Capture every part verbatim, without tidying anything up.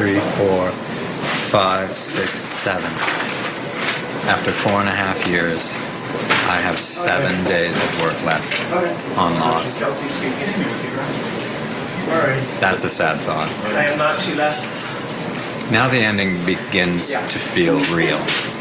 three, four, five, six, seven. After four and a half years, I have seven okay. days of work left okay. on Lost. That's a sad thought. I am not. She left. Now the ending begins to feel real.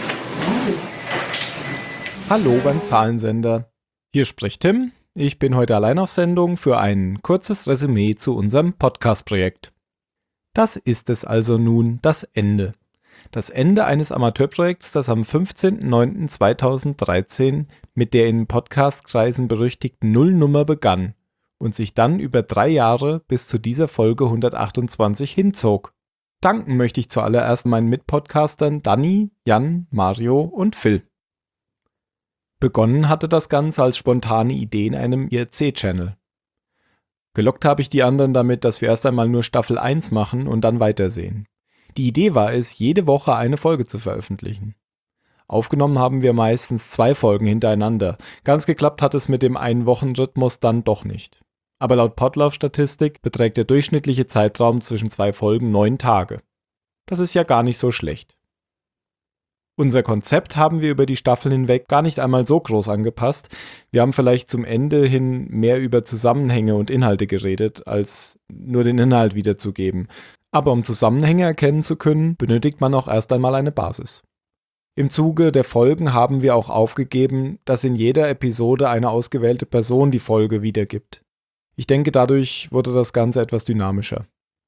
Hallo beim Zahlensender. Hier spricht Tim. Ich bin heute allein auf Sendung für ein kurzes Resümee zu unserem Podcast-Projekt. Das ist es also nun, das Ende. Das Ende eines Amateurprojekts, das am fünfzehnten neunten zweitausenddreizehn mit der in Podcast-Kreisen berüchtigten Nullnummer begann und sich dann über drei Jahre bis zu dieser Folge hundertachtundzwanzig hinzog. Danken möchte ich zuallererst meinen Mitpodcastern Danny, Jan, Mario und Phil. Begonnen hatte das Ganze als spontane Idee in einem I R C-Channel. Gelockt habe ich die anderen damit, dass wir erst einmal nur Staffel eins machen und dann weitersehen. Die Idee war es, jede Woche eine Folge zu veröffentlichen. Aufgenommen haben wir meistens zwei Folgen hintereinander. Ganz geklappt hat es mit dem Ein-Wochen-Rhythmus dann doch nicht. Aber laut Podlove-Statistik beträgt der durchschnittliche Zeitraum zwischen zwei Folgen neun Tage. Das ist ja gar nicht so schlecht. Unser Konzept haben wir über die Staffel hinweg gar nicht einmal so groß angepasst. Wir haben vielleicht zum Ende hin mehr über Zusammenhänge und Inhalte geredet, als nur den Inhalt wiederzugeben. Aber um Zusammenhänge erkennen zu können, benötigt man auch erst einmal eine Basis. Im Zuge der Folgen haben wir auch aufgegeben, dass in jeder Episode eine ausgewählte Person die Folge wiedergibt. Ich denke, dadurch wurde das Ganze etwas dynamischer.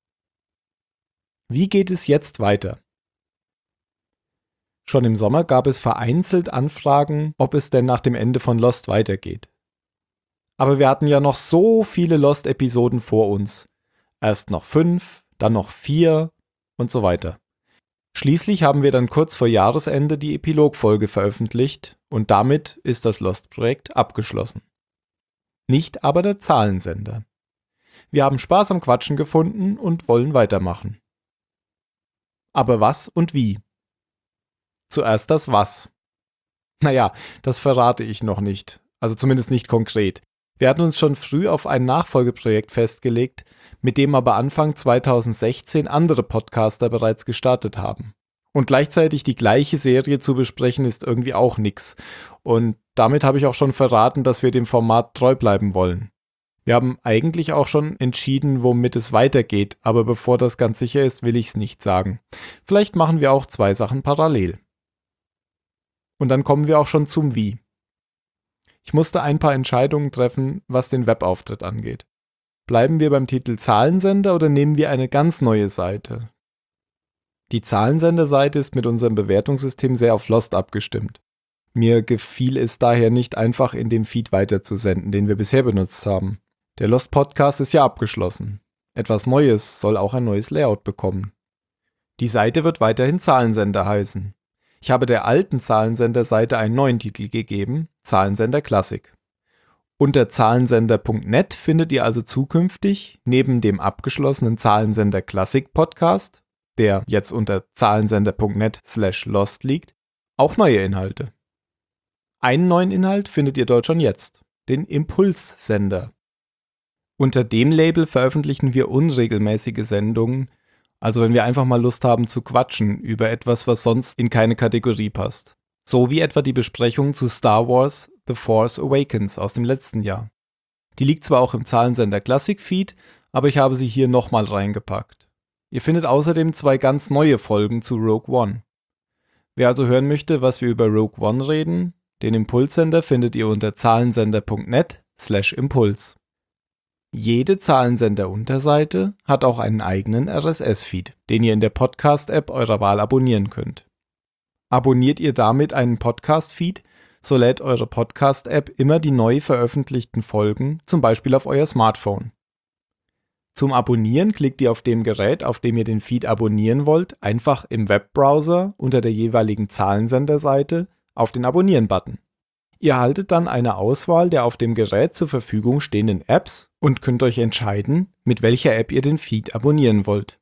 Wie geht es jetzt weiter? Schon im Sommer gab es vereinzelt Anfragen, ob es denn nach dem Ende von Lost weitergeht. Aber wir hatten ja noch so viele Lost-Episoden vor uns. Erst noch fünf, dann noch vier und so weiter. Schließlich haben wir dann kurz vor Jahresende die Epilogfolge veröffentlicht und damit ist das Lost-Projekt abgeschlossen. Nicht aber der Zahlensender. Wir haben Spaß am Quatschen gefunden und wollen weitermachen. Aber was und wie? Zuerst das Was. Naja, das verrate ich noch nicht, also zumindest nicht konkret. Wir hatten uns schon früh auf ein Nachfolgeprojekt festgelegt, mit dem aber Anfang zweitausendsechzehn andere Podcaster bereits gestartet haben. Und gleichzeitig die gleiche Serie zu besprechen ist irgendwie auch nix. Und damit habe ich auch schon verraten, dass wir dem Format treu bleiben wollen. Wir haben eigentlich auch schon entschieden, womit es weitergeht, aber bevor das ganz sicher ist, will ich es nicht sagen. Vielleicht machen wir auch zwei Sachen parallel. Und dann kommen wir auch schon zum Wie. Ich musste ein paar Entscheidungen treffen, was den Webauftritt angeht. Bleiben wir beim Titel Zahlensender oder nehmen wir eine ganz neue Seite? Die Zahlensender-Seite ist mit unserem Bewertungssystem sehr auf Lost abgestimmt. Mir gefiel es daher nicht einfach, in dem Feed weiterzusenden, den wir bisher benutzt haben. Der Lost-Podcast ist ja abgeschlossen. Etwas Neues soll auch ein neues Layout bekommen. Die Seite wird weiterhin Zahlensender heißen. Ich habe der alten Zahlensender-Seite einen neuen Titel gegeben, Zahlensender Classic. Unter zahlensender punkt net findet ihr also zukünftig, neben dem abgeschlossenen Zahlensender Classic Podcast, der jetzt unter zahlensender punkt net slash lost liegt, auch neue Inhalte. Einen neuen Inhalt findet ihr dort schon jetzt, den Impulssender. Unter dem Label veröffentlichen wir unregelmäßige Sendungen, also wenn wir einfach mal Lust haben zu quatschen über etwas, was sonst in keine Kategorie passt. So wie etwa die Besprechung zu Star Wars The Force Awakens aus dem letzten Jahr. Die liegt zwar auch im Zahlensender Classic Feed, aber ich habe sie hier nochmal reingepackt. Ihr findet außerdem zwei ganz neue Folgen zu Rogue One. Wer also hören möchte, was wir über Rogue One reden, den Impulssender findet ihr unter zahlensender punkt net slash impuls. Jede Zahlensender-Unterseite hat auch einen eigenen R S S-Feed, den ihr in der Podcast-App eurer Wahl abonnieren könnt. Abonniert ihr damit einen Podcast-Feed, so lädt eure Podcast-App immer die neu veröffentlichten Folgen, zum Beispiel auf euer Smartphone. Zum Abonnieren klickt ihr auf dem Gerät, auf dem ihr den Feed abonnieren wollt, einfach im Webbrowser unter der jeweiligen Zahlensender-Seite auf den Abonnieren-Button. Ihr erhaltet dann eine Auswahl der auf dem Gerät zur Verfügung stehenden Apps und könnt euch entscheiden, mit welcher App ihr den Feed abonnieren wollt.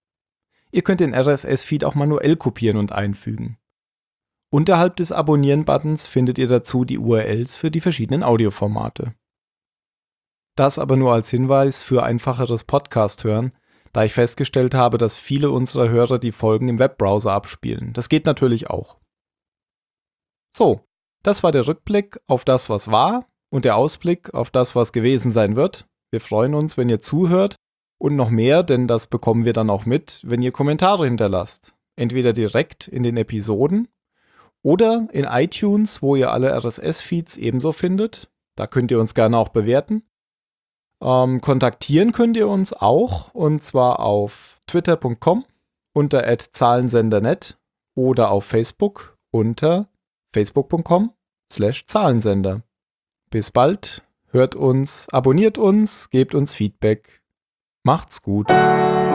Ihr könnt den R S S-Feed auch manuell kopieren und einfügen. Unterhalb des Abonnieren-Buttons findet ihr dazu die U R Ls für die verschiedenen Audioformate. Das aber nur als Hinweis für einfacheres Podcast hören, da ich festgestellt habe, dass viele unserer Hörer die Folgen im Webbrowser abspielen. Das geht natürlich auch. So, das war der Rückblick auf das, was war und der Ausblick auf das, was gewesen sein wird. Wir freuen uns, wenn ihr zuhört und noch mehr, denn das bekommen wir dann auch mit, wenn ihr Kommentare hinterlasst. Entweder direkt in den Episoden oder in iTunes, wo ihr alle R S S-Feeds ebenso findet. Da könnt ihr uns gerne auch bewerten. Ähm, kontaktieren könnt ihr uns auch, und zwar auf twitter punkt com unter at zahlensender punkt net oder auf Facebook unter facebook punkt com slash zahlensender. Bis bald, hört uns, abonniert uns, gebt uns Feedback. Macht's gut.